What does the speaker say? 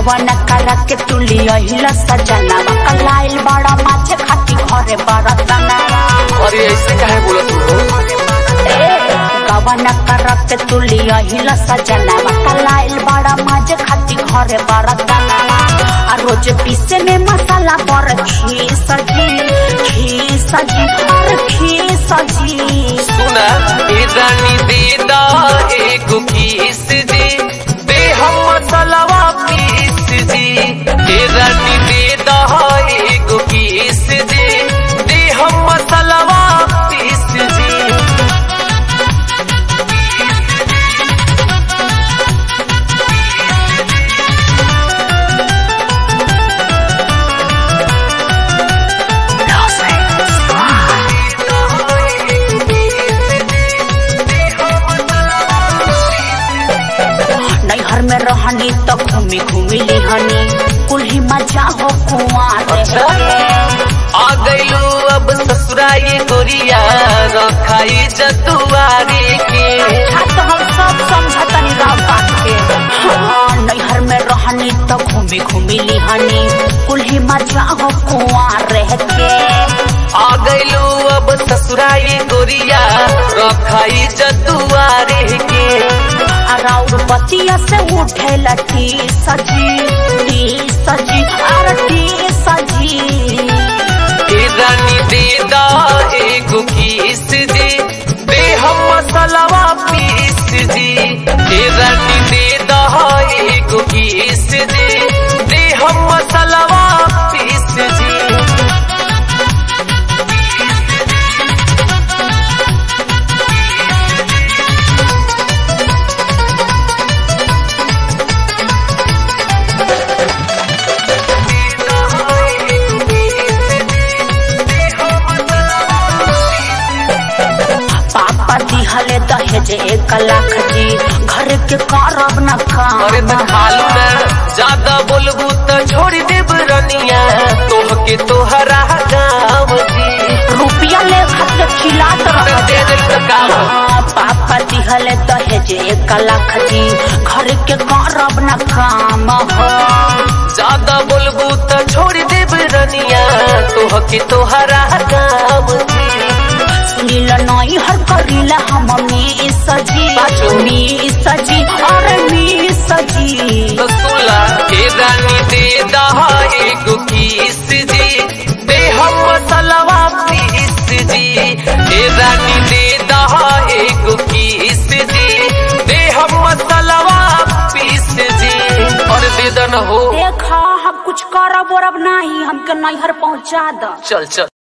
गवन करा के तुली अहिला सजना कलाइल बड़ा माछे खाती घरे बरतना। अरे ऐसे काहे बोलत हो? गवन करा के तुली अहिला सजना कलाइल बड़ा माछे खाती घरे बरतना। आ रोज पीसे में मसाला पर खीस जी सुना ए रानी दे दा एगो किस जी दे हम मसालावा पीस जी। ए रानी दे दा एगो किस जी दे हम मसालावा पीस जी। नैहर में रहनी तो घूमी घूमी लिहनी कुल्ही मजा हो कुआं आ गईलू अब ससुराई गोरिया रखाई जतुआरी के। तो हम सब समझतनी गाँव बात के। नैहर में रहनी तो घूमी घूमी लिहनी कुल्ही मजा हो कुआं रह के। आ गईलू अब ससुराई गोरिया रखाई जतुआरी के। राउर बतिया से उठे लटी सजी आरती सजी। रानी दे दा एगो किस जी दे हम मसालावा पीस जी। रानी दे दा एगो किस जी दे हम मसालावा पीस जी। दिहले दहेज 1 लाख जी घर के करब न काम। अरे त खालू ना ज्यादा बोलबू त छोड़ देब रनिया तोहके तोहरा गाँव जी। रुपया ले खाते खिलात दे दे त काम। पापा दिहले दहेज 1 लाख जी घर के करब न काम हो। ज्यादा बोलबू त छोड़ देब रनिया तोहके तोहरा गाँव जी। सुनील नई हर करीला हम मी सजी अरे मी सजी। सुला ए रानी दे दा एगो किस जी दे हम मसालावा पीस जी। ए रानी दे दा एगो किस जी दे हम मसालावा पीस जी। और दे दन हो देखा हम कुछ करब और अब नहीं हमके नैहर पहुँचा द। चल चल।